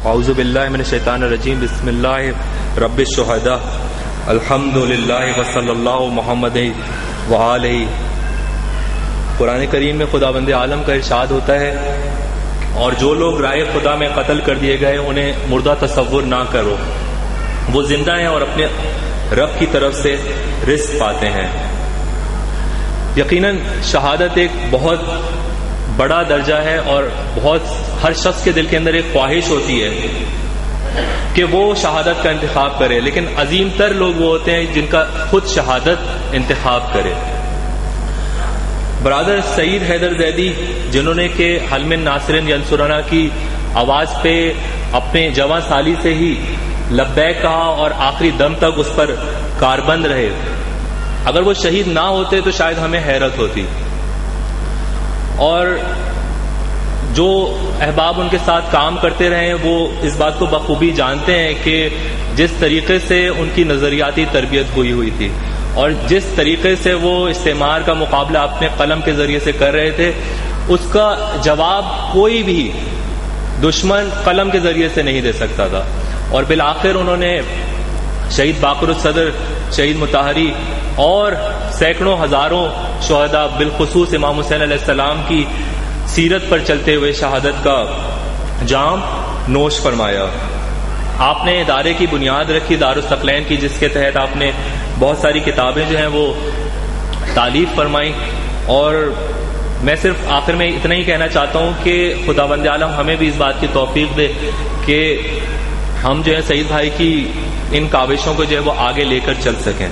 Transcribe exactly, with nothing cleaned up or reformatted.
اعوذ باللہ من الشیطان الرجیم بسم اللہ رب الشہداء الحمد للہ وصلی اللہ محمد وآلہ۔ قرآن کریم میں خداوند عالم کا ارشاد ہوتا ہے، اور جو لوگ رائے خدا میں قتل کر دیے گئے انہیں مردہ تصور نہ کرو، وہ زندہ ہیں اور اپنے رب کی طرف سے رزق پاتے ہیں۔ یقیناً شہادت ایک بہت بڑا درجہ ہے، اور بہت ہر شخص کے دل کے اندر ایک خواہش ہوتی ہے کہ وہ شہادت کا انتخاب کرے، لیکن عظیم تر لوگ وہ ہوتے ہیں جن کا خود شہادت انتخاب کرے۔ برادر سعید حیدر زیدی، جنہوں نے کہ حل من ناصر ینصرنا کی آواز پہ اپنے جواں سالی سے ہی لبیک کہا اور آخری دم تک اس پر کاربند رہے، اگر وہ شہید نہ ہوتے تو شاید ہمیں حیرت ہوتی۔ اور جو احباب ان کے ساتھ کام کرتے رہے ہیں وہ اس بات کو بخوبی جانتے ہیں کہ جس طریقے سے ان کی نظریاتی تربیت ہوئی ہوئی تھی اور جس طریقے سے وہ استعمار کا مقابلہ اپنے قلم کے ذریعے سے کر رہے تھے، اس کا جواب کوئی بھی دشمن قلم کے ذریعے سے نہیں دے سکتا تھا۔ اور بالآخر انہوں نے شہید باقر الصدر، شہید مطہری اور سینکڑوں ہزاروں شہداء، بالخصوص امام حسین علیہ السلام کی سیرت پر چلتے ہوئے شہادت کا جام نوش فرمایا۔ آپ نے ادارے کی بنیاد رکھی، دارالثقلین کی، جس کے تحت آپ نے بہت ساری کتابیں جو ہیں وہ تالیف فرمائیں۔ اور میں صرف آخر میں اتنا ہی کہنا چاہتا ہوں کہ خداوند عالم ہمیں بھی اس بات کی توفیق دے کہ ہم جو ہے سعید بھائی کی ان کاوشوں کو جو ہے وہ آگے لے کر چل سکیں۔